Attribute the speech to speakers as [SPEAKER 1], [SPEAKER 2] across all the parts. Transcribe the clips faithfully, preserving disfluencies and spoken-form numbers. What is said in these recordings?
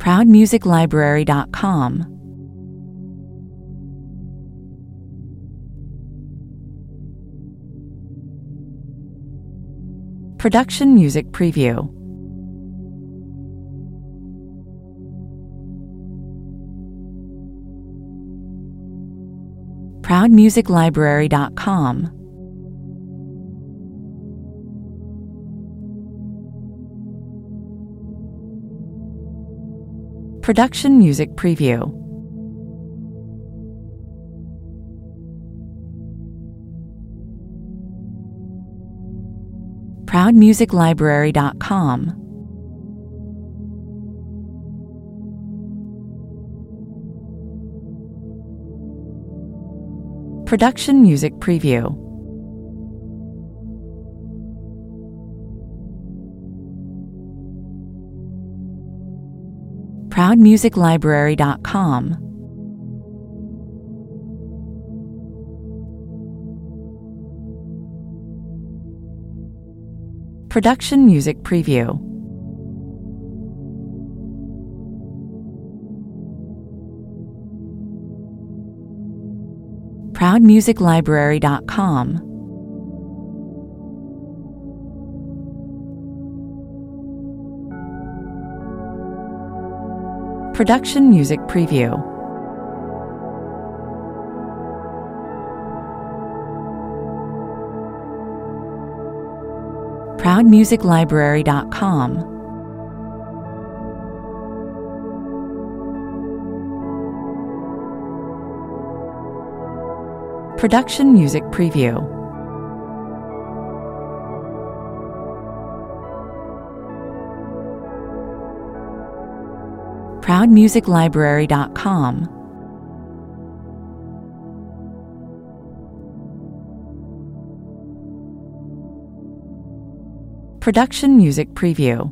[SPEAKER 1] proud music library dot com, Production Music Preview, proud music library dot com, Production Music Preview, proud music library dot com, Production Music Preview, proud music library dot com, Production Music Preview, proud music library dot com, Production Music Preview, proud music library dot com, Production Music Preview, proud music library dot com, Production Music Preview,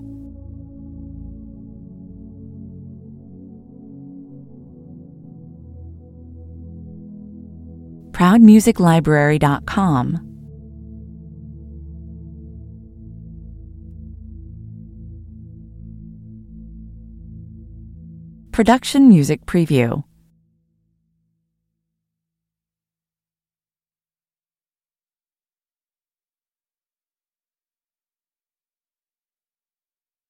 [SPEAKER 1] proud music library dot com, Production Music Preview.